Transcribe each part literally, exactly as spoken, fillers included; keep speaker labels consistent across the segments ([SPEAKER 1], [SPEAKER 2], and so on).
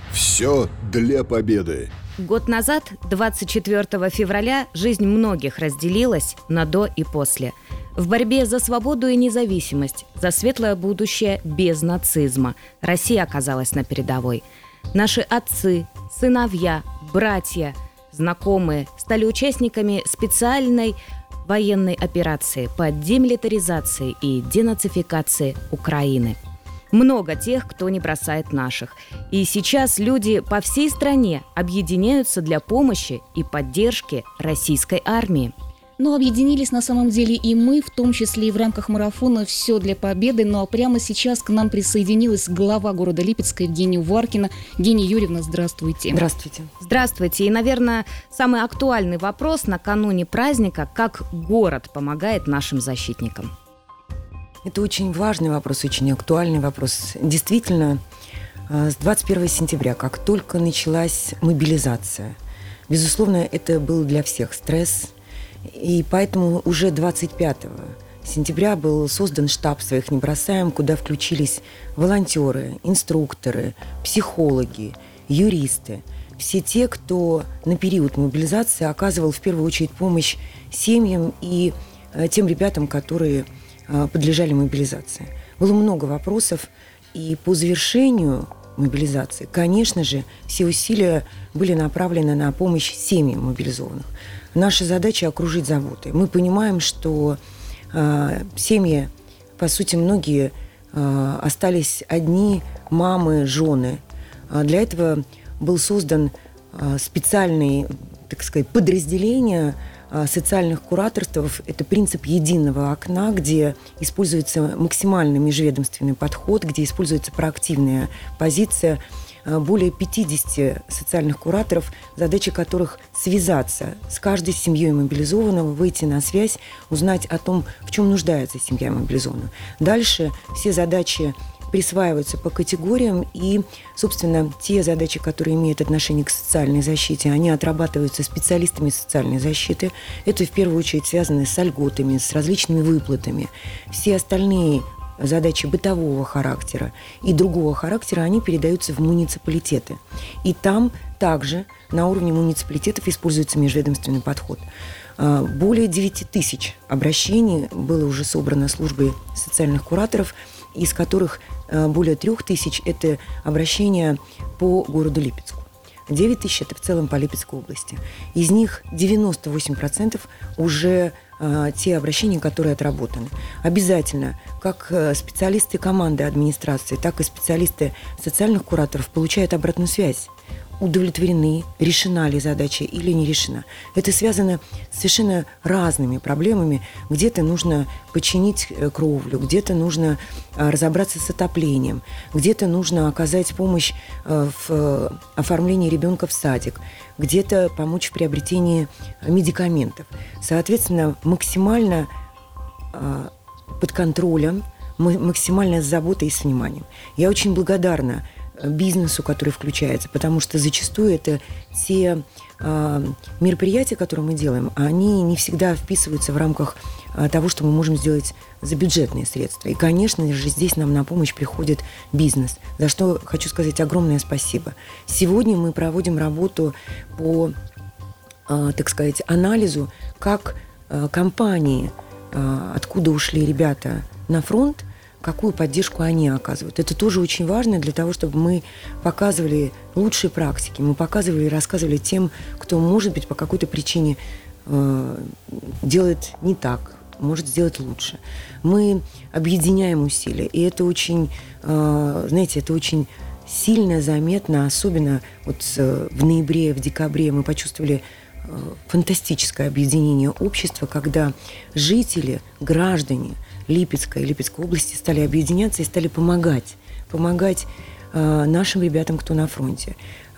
[SPEAKER 1] Все для победы.
[SPEAKER 2] Год назад, двадцать четвёртого февраля, жизнь многих разделилась на «до» и «после». В борьбе за свободу и независимость, за светлое будущее без нацизма Россия оказалась на передовой. Наши отцы, сыновья, братья, знакомые стали участниками специальной военной операции по демилитаризации и денацификации Украины. Много тех, кто не бросает наших. И сейчас люди по всей стране объединяются для помощи и поддержки российской армии.
[SPEAKER 3] Но объединились на самом деле и мы, в том числе и в рамках марафона «Все для победы». Ну а прямо сейчас к нам присоединилась глава города Липецка Евгения Варкина. Евгения Юрьевна, здравствуйте.
[SPEAKER 4] Здравствуйте.
[SPEAKER 2] Здравствуйте. И, наверное, самый актуальный вопрос накануне праздника – как город помогает нашим защитникам?
[SPEAKER 4] Это очень важный вопрос, очень актуальный вопрос. Действительно, с двадцать первого сентября, как только началась мобилизация, безусловно, это был для всех стресс. И поэтому уже двадцать пятого сентября был создан штаб «Своих не бросаем», куда включились волонтеры, инструкторы, психологи, юристы. Все те, кто на период мобилизации оказывал в первую очередь помощь семьям и тем ребятам, которые подлежали мобилизации. Было много вопросов, и по завершению мобилизации, конечно же, все усилия были направлены на помощь семьям мобилизованных. Наша задача – окружить заботой. Мы понимаем, что э, семьи, по сути, многие э, остались одни, мамы, жены. А для этого был создан э, специальный, так сказать, подразделение э, социальных кураторств. Это принцип единого окна, где используется максимально межведомственный подход, где используется проактивная позиция. Более пятьдесят социальных кураторов, задача которых связаться с каждой семьей мобилизованного, выйти на связь, узнать о том, в чем нуждается семья мобилизованного. Дальше все задачи присваиваются по категориям, и, собственно, те задачи, которые имеют отношение к социальной защите, они отрабатываются специалистами социальной защиты. Это, в первую очередь, связано с льготами, с различными выплатами. Все остальные задачи бытового характера и другого характера, они передаются в муниципалитеты. И там также на уровне муниципалитетов используется межведомственный подход. Более девять тысяч обращений было уже собрано службой социальных кураторов, из которых более трех тысяч – это обращения по городу Липецку. девять тысяч – это в целом по Липецкой области. Из них девяносто восемь процентов уже э, те обращения, которые отработаны. Обязательно, как специалисты команды администрации, так и специалисты социальных кураторов получают обратную связь. Удовлетворены, решена ли задача или не решена. Это связано с совершенно разными проблемами. Где-то нужно починить кровлю, где-то нужно разобраться с отоплением, где-то нужно оказать помощь в оформлении ребенка в садик, где-то помочь в приобретении медикаментов. Соответственно, максимально под контролем, максимально с заботой и с вниманием. Я очень благодарна бизнесу, который включается, потому что зачастую это те э, мероприятия, которые мы делаем, они не всегда вписываются в рамках э, того, что мы можем сделать за бюджетные средства. И, конечно же, здесь нам на помощь приходит бизнес, за что хочу сказать огромное спасибо. Сегодня мы проводим работу по, э, так сказать, анализу, как э, компании, э, откуда ушли ребята на фронт, какую поддержку они оказывают. Это тоже очень важно для того, чтобы мы показывали лучшие практики, мы показывали и рассказывали тем, кто, может быть, по какой-то причине э, делает не так, может сделать лучше. Мы объединяем усилия, и это очень, э, знаете, это очень сильно заметно, особенно вот э, в ноябре, в декабре мы почувствовали э, фантастическое объединение общества, когда жители, граждане Липецкой и Липецкой области стали объединяться и стали помогать, помогать э, нашим ребятам, кто на фронте.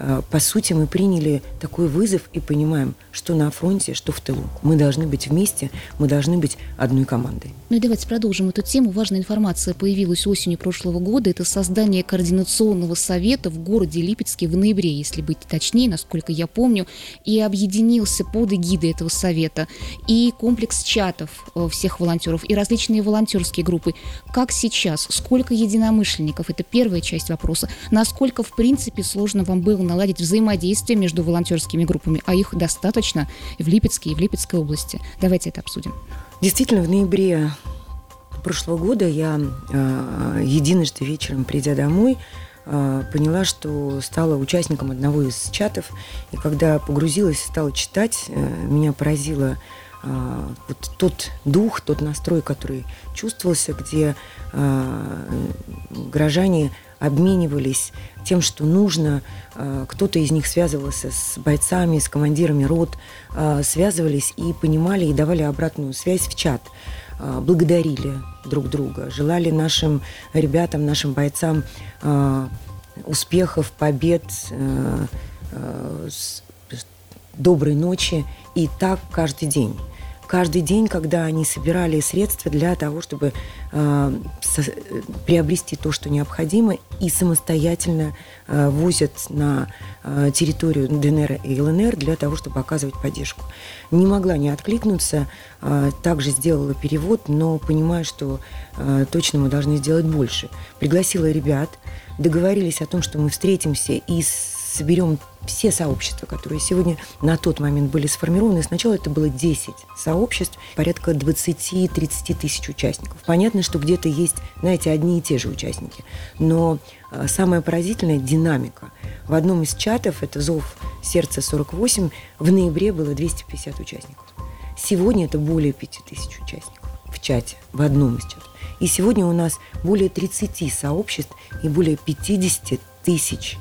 [SPEAKER 4] по сути, мы приняли такой вызов и понимаем, что на фронте, что в тылу. Мы должны быть вместе, мы должны быть одной командой.
[SPEAKER 3] Ну и давайте продолжим эту тему. Важная информация появилась осенью прошлого года. Это создание координационного совета в городе Липецке в ноябре, если быть точнее, насколько я помню. И объединился под эгидой этого совета и комплекс чатов всех волонтеров, и различные волонтерские группы. Как сейчас? Сколько единомышленников? Это первая часть вопроса. Насколько, в принципе, сложно вам было наладить взаимодействие между волонтерскими группами, а их достаточно в Липецке и в Липецкой области. Давайте это обсудим.
[SPEAKER 4] Действительно, в ноябре прошлого года я э, единожды вечером, придя домой, э, поняла, что стала участником одного из чатов. И когда погрузилась, стала читать, э, меня поразило э, вот тот дух, тот настрой, который чувствовался, где э, горожане обменивались тем, что нужно. Кто-то из них связывался с бойцами, с командирами рот, связывались и понимали, и давали обратную связь в чат. Благодарили друг друга, желали нашим ребятам, нашим бойцам успехов, побед, доброй ночи. И так каждый день. Каждый день, когда они собирали средства для того, чтобы э, со, приобрести то, что необходимо, и самостоятельно э, возят на э, территорию ДНР и ЛНР для того, чтобы оказывать поддержку. Не могла не откликнуться, э, также сделала перевод, но понимаю, что э, точно мы должны сделать больше. Пригласила ребят, договорились о том, что мы встретимся и соберем все сообщества, которые сегодня на тот момент были сформированы. Сначала это было десять сообществ, порядка двадцать-тридцать тысяч участников. Понятно, что где-то есть, знаете, одни и те же участники. Но самая поразительная динамика. В одном из чатов, это «Зов сердца сорок восемь», в ноябре было двести пятьдесят участников. Сегодня это более пяти тысяч участников в чате, в одном из чатов. И сегодня у нас более тридцати сообществ и более пятидесяти тысяч.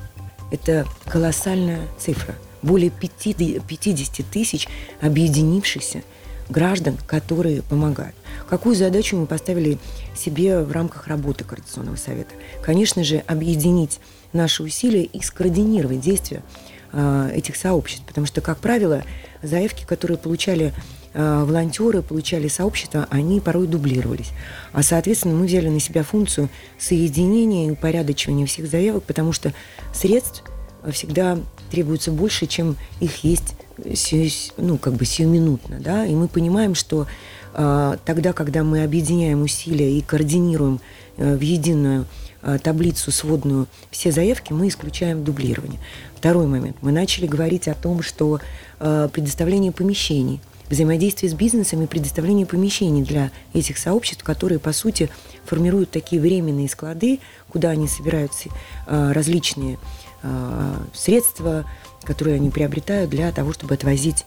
[SPEAKER 4] Это колоссальная цифра. Более пятидесяти тысяч объединившихся граждан, которые помогают. Какую задачу мы поставили себе в рамках работы Координационного совета? Конечно же, объединить наши усилия и скоординировать действия э, этих сообществ. Потому что, как правило, заявки, которые получали э, волонтеры, получали сообщества, они порой дублировались. А, соответственно, мы взяли на себя функцию соединения и упорядочивания всех заявок, потому что средств всегда требуется больше, чем их есть, ну, как бы сиюминутно, да, и мы понимаем, что э, тогда, когда мы объединяем усилия и координируем э, в единую э, таблицу сводную все заявки, мы исключаем дублирование. Второй момент. Мы начали говорить о том, что э, предоставление помещений, взаимодействие с бизнесом и предоставление помещений для этих сообществ, которые, по сути, формируют такие временные склады, куда они собирают э, различные э, средства, которые они приобретают для того, чтобы отвозить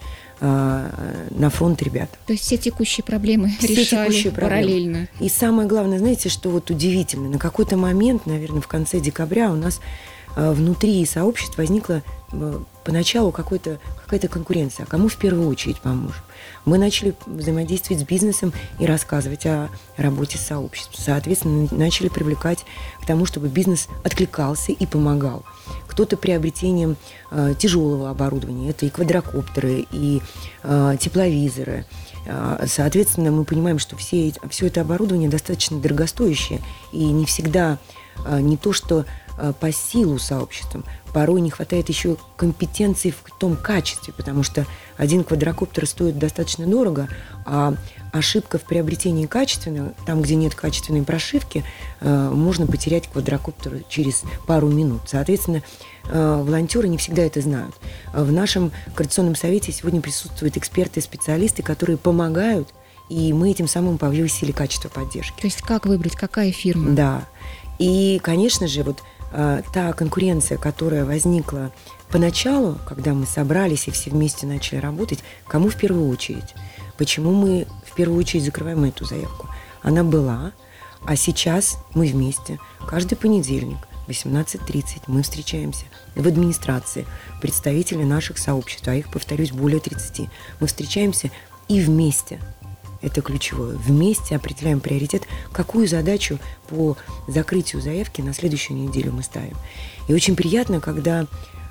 [SPEAKER 4] э, на фронт ребят.
[SPEAKER 3] То есть все текущие проблемы
[SPEAKER 4] все
[SPEAKER 3] решали
[SPEAKER 4] текущие
[SPEAKER 3] параллельно.
[SPEAKER 4] Проблемы. И самое главное, знаете, что вот удивительно, на какой-то момент, наверное, в конце декабря у нас э, внутри сообществ возникла э, поначалу какой-то, какая-то конкуренция. А кому в первую очередь поможем? Мы начали взаимодействовать с бизнесом и рассказывать о работе сообществ. Соответственно, начали привлекать к тому, чтобы бизнес откликался и помогал. Кто-то приобретением э, тяжелого оборудования, это и квадрокоптеры, и э, тепловизоры. Э, соответственно, мы понимаем, что все, все это оборудование достаточно дорогостоящее, и не всегда э, не то, что э, по силу сообществам, порой не хватает еще компетенций в том качестве, потому что один квадрокоптер стоит достаточно дорого, а ошибка в приобретении качественного, там, где нет качественной прошивки, э, можно потерять квадрокоптер через пару минут. Соответственно, э, волонтеры не всегда это знают. В нашем Координационном совете сегодня присутствуют эксперты, специалисты, которые помогают, и мы этим самым повысили качество поддержки.
[SPEAKER 3] То есть как выбрать, какая фирма?
[SPEAKER 4] Да. И, конечно же, вот э, та конкуренция, которая возникла поначалу, когда мы собрались и все вместе начали работать, кому в первую очередь? Почему мы в первую очередь закрываем эту заявку? Она была, а сейчас мы вместе. Каждый понедельник в восемнадцать тридцать мы встречаемся в администрации, представители наших сообществ, а их, повторюсь, более тридцати. Мы встречаемся и вместе. Это ключевое. Вместе определяем приоритет, какую задачу по закрытию заявки на следующую неделю мы ставим. И очень приятно, когда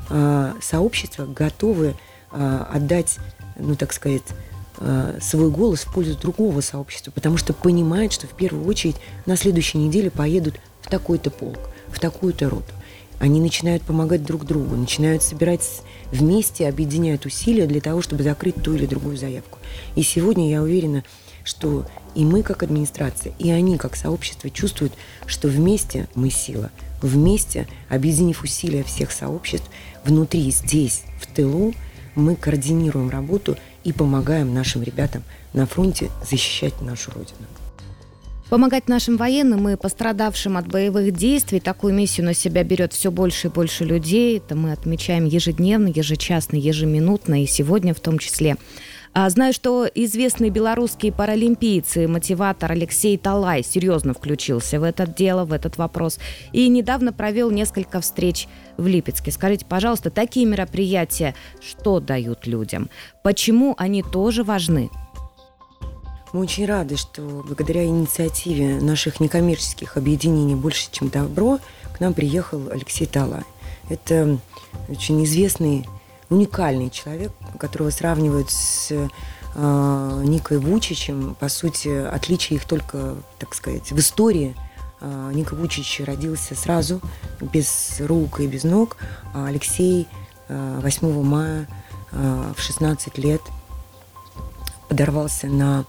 [SPEAKER 4] э, сообщества готовы э, отдать, ну, так сказать, э, свой голос в пользу другого сообщества, потому что понимают, что в первую очередь на следующей неделе поедут в такой-то полк, в такую-то роту. Они начинают помогать друг другу, начинают собирать вместе, объединяют усилия для того, чтобы закрыть ту или другую заявку. И сегодня я уверена, что и мы как администрация, и они как сообщество чувствуют, что вместе мы сила. Вместе, объединив усилия всех сообществ, внутри, здесь, в тылу, мы координируем работу и помогаем нашим ребятам на фронте защищать нашу Родину.
[SPEAKER 2] Помогать нашим военным и пострадавшим от боевых действий. Такую миссию на себя берет все больше и больше людей. Это мы отмечаем ежедневно, ежечасно, ежеминутно и сегодня в том числе. Знаю, что известный белорусский паралимпиец и мотиватор Алексей Талай серьезно включился в это дело, в этот вопрос. И недавно провел несколько встреч в Липецке. Скажите, пожалуйста, такие мероприятия что дают людям? Почему они тоже важны?
[SPEAKER 4] Мы очень рады, что благодаря инициативе наших некоммерческих объединений «Больше, чем добро» к нам приехал Алексей Талай. Это очень известный, уникальный человек, которого сравнивают с э, Никой Вучичем. По сути, отличие их только, так сказать, в истории. Э, Ника Вучич родился сразу, без рук и без ног, а Алексей э, восьмого мая э, в шестнадцать лет подорвался на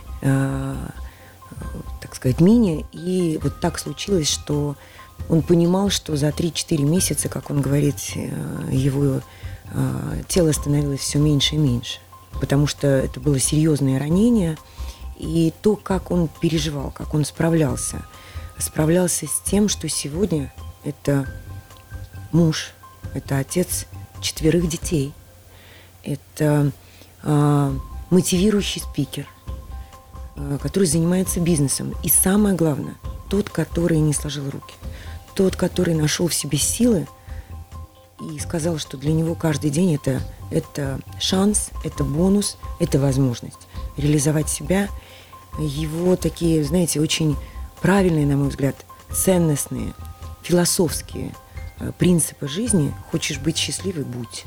[SPEAKER 4] так сказать, мине, и вот так случилось, что он понимал, что за три-четыре месяца, как он говорит, его тело становилось все меньше и меньше, потому что это было серьезное ранение, и то, как он переживал, как он справлялся, справлялся с тем, что сегодня это муж, это отец четверых детей, это мотивирующий спикер, который занимается бизнесом. И самое главное, тот, который не сложил руки. Тот, который нашел в себе силы и сказал, что для него каждый день это, это шанс, это бонус, это возможность реализовать себя. Его такие, знаете, очень правильные, на мой взгляд, ценностные, философские принципы жизни. Хочешь быть счастливой – будь.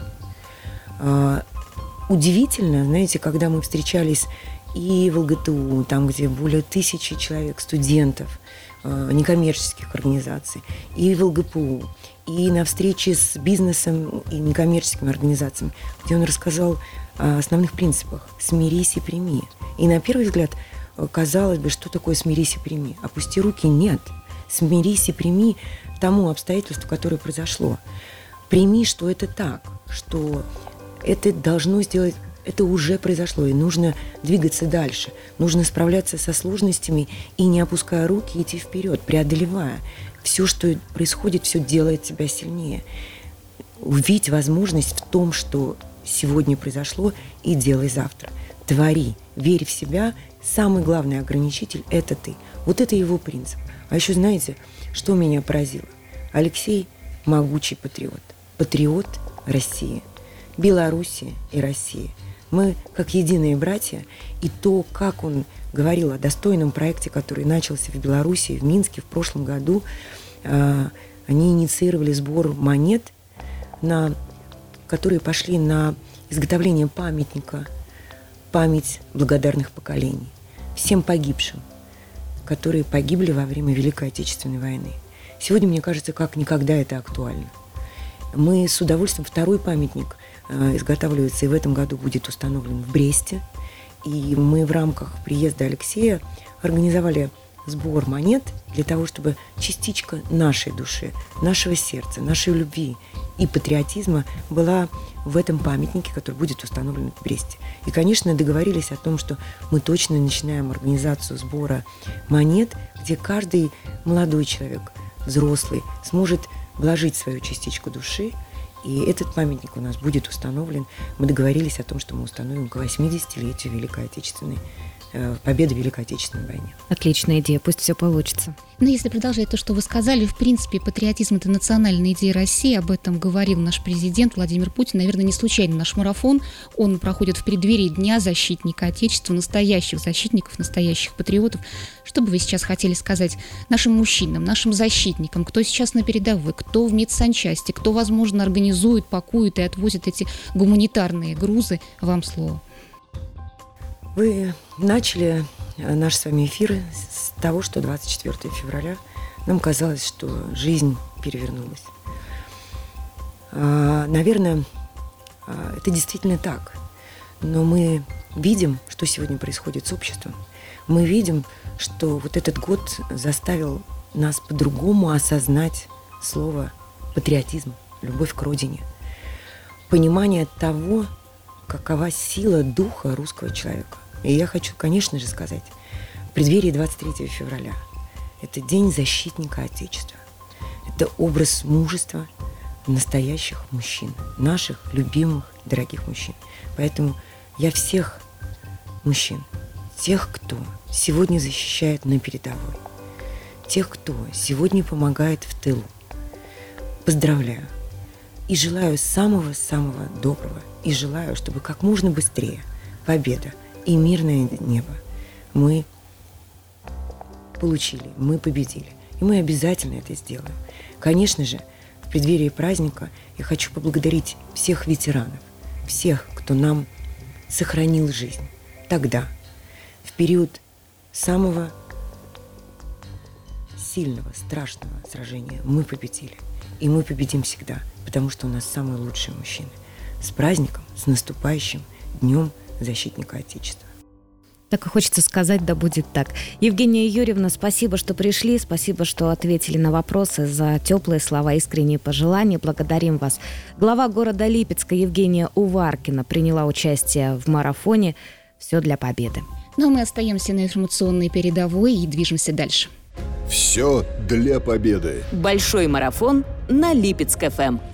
[SPEAKER 4] Удивительно, знаете, когда мы встречались и в ЛГТУ, там, где более тысячи человек, студентов, э, некоммерческих организаций, и в ЛГПУ, и на встрече с бизнесом и некоммерческими организациями, где он рассказал о основных принципах «смирись и прими». И на первый взгляд казалось бы, что такое «смирись и прими»? Опусти руки – нет. Смирись и прими тому обстоятельству, которое произошло. Прими, что это так, что это должно сделать. Это уже произошло, и нужно двигаться дальше. Нужно справляться со сложностями и, не опуская руки, идти вперед, преодолевая. Все, что происходит, все делает тебя сильнее. Увидеть возможность в том, что сегодня произошло, и делай завтра. Твори, верь в себя. Самый главный ограничитель – это ты. Вот это его принцип. А еще знаете, что меня поразило? Алексей – могучий патриот. Патриот России. Белоруссия и Россия. Мы как единые братья, и то, как он говорил о достойном проекте, который начался в Беларуси, в Минске в прошлом году, э, они инициировали сбор монет, на, которые пошли на изготовление памятника, память благодарных поколений, всем погибшим, которые погибли во время Великой Отечественной войны. Сегодня, мне кажется, как никогда это актуально. Мы с удовольствием второй памятник изготавливается и в этом году будет установлен в Бресте. И мы в рамках приезда Алексея организовали сбор монет для того, чтобы частичка нашей души, нашего сердца, нашей любви и патриотизма была в этом памятнике, который будет установлен в Бресте. И, конечно, договорились о том, что мы точно начинаем организацию сбора монет, где каждый молодой человек, взрослый, сможет вложить свою частичку души. И этот памятник у нас будет установлен. Мы договорились о том, что мы установим к восьмидесятилетию Великой Отечественной э, победы в Великой Отечественной войне.
[SPEAKER 2] Отличная идея, пусть все получится.
[SPEAKER 3] Но если продолжать то, что вы сказали, в принципе, патриотизм – это национальная идея России, об этом говорил наш президент Владимир Путин. Наверное, не случайно наш марафон, он проходит в преддверии Дня защитника Отечества, настоящих защитников, настоящих патриотов. Что бы вы сейчас хотели сказать нашим мужчинам, нашим защитникам, кто сейчас на передовой, кто в медсанчасти, кто, возможно, организует организуют, пакуют и отвозят эти гуманитарные грузы. Вам слово.
[SPEAKER 4] Вы начали наш с вами эфир с того, что двадцать четвёртого февраля нам казалось, что жизнь перевернулась. Наверное, это действительно так. Но мы видим, что сегодня происходит с обществом. Мы видим, что вот этот год заставил нас по-другому осознать слово патриотизм, любовь к родине, понимание того, какова сила духа русского человека. И я хочу, конечно же, сказать, в преддверии двадцать третьего февраля это День защитника Отечества. Это образ мужества настоящих мужчин, наших любимых, дорогих мужчин. Поэтому я всех мужчин, тех, кто сегодня защищает на передовой, тех, кто сегодня помогает в тылу, поздравляю и желаю самого-самого доброго. И желаю, чтобы как можно быстрее победа и мирное небо мы получили, мы победили. И мы обязательно это сделаем. Конечно же, в преддверии праздника я хочу поблагодарить всех ветеранов, всех, кто нам сохранил жизнь тогда, в период самого сильного, страшного сражения. Мы победили. И мы победим всегда, потому что у нас самые лучшие мужчины. С праздником, с наступающим Днем Защитника Отечества.
[SPEAKER 2] Так и хочется сказать, да будет так. Евгения Юрьевна, спасибо, что пришли, спасибо, что ответили на вопросы, за теплые слова, искренние пожелания. Благодарим вас. Глава города Липецка Евгения Уваркина приняла участие в марафоне «Все для победы».
[SPEAKER 3] Ну а мы остаемся на информационной передовой и движемся дальше.
[SPEAKER 1] Все для победы.
[SPEAKER 5] Большой марафон на Липецк эф эм.